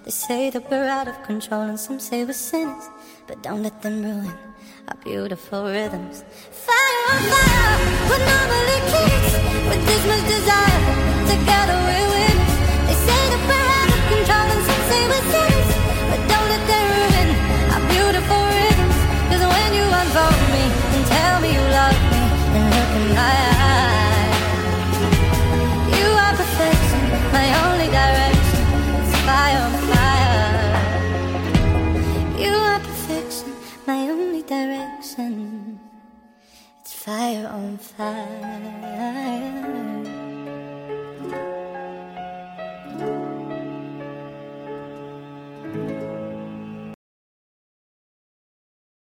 They say that we're out of control and some say we're sinners, but don't let them ruin our beautiful rhythms. Fire on fire, what normally keeps with this much desire. Together we're winners. They say that we're out of control and some say we're sinners, but don't let them ruin our beautiful rhythms. Cause when you unfold me and tell me you love me and look in my eyes, you are perfection, my only direction. It's fire on fire. You are perfection, my only direction. It's fire on fire.